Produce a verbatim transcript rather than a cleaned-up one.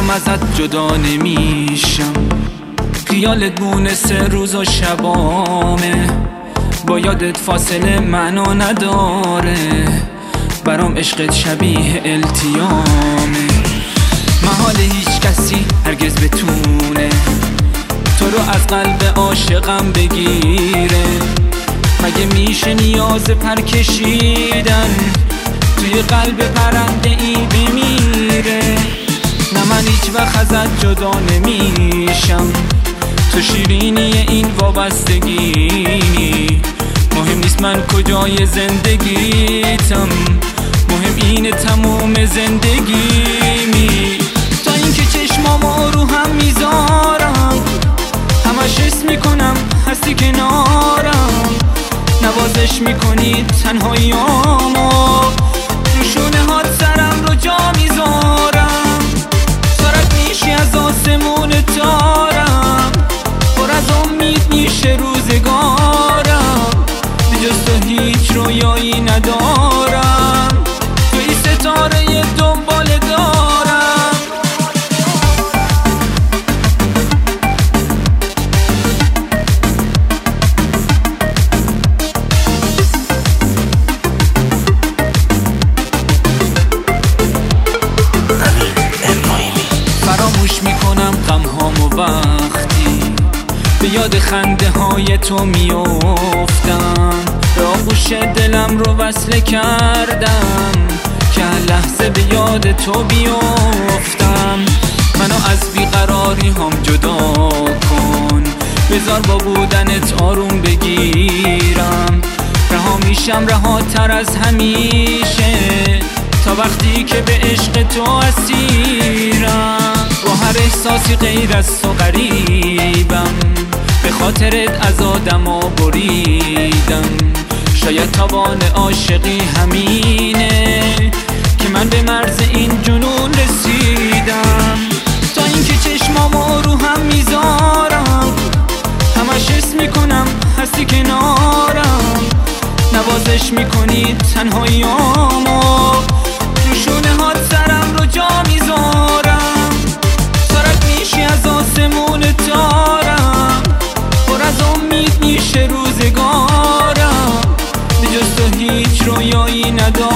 هم ازت جدا نمیشم. خیالت مونسه روز و شبامه، با یادت فاصله معنا نداره. برام عشقت شبیه التیامه، محال هیچ کسی هرگز بتونه تو رو از قلب عاشقم بگیره. مگه میشه نیاز پر کشیدن توی قلب پرنده ای بمیره؟ نه من هیچ وقت ازت جدا نمیشم، تو شیرینی این وابستگی. مهم نیست من کجای زندگیتم، مهم اینه تموم زندگیمی. تا اینکه چشمامو رو هم میذارم، همش حس میکنم هستی کنارم. نوازش میکنی تنهاییامو، رو شونه هات سرم رو جا میذارم. سرت میشی از آسمون تارم، پر از امید میشه روزگارم. بجز تو هیچ رویایی ندارم، توی ستاره دنبال دارم. فراموش میکنم غمهامو وقتی به یاد خنده های تو میافتم. به آغوش دلم رو وصله کردم که هر لحظه به یاد تو بیافتم. منو از بیقراری هم جدا کن، بذار با بودنت آروم بگیرم. رها میشم رهاتر از همیشه، تا وقتی که به عشق تو اسیرم. با هر احساسی غیر از تو غریبم، به خاطرت از آدما بریدم. شاید توان عاشقی همینه که من به مرز این جنون رسیدم. تا اینکه چشمامو رو هم میذارم، همش حس میکنم هستی کنارم. نوازش میکنی تنهاییامو، رو شونه هات سرم رو جا میذارم. سرت میشی از آسمون تارم، پر از امید میشه روزگارم. بجز تو هیچ رویایی ندارم.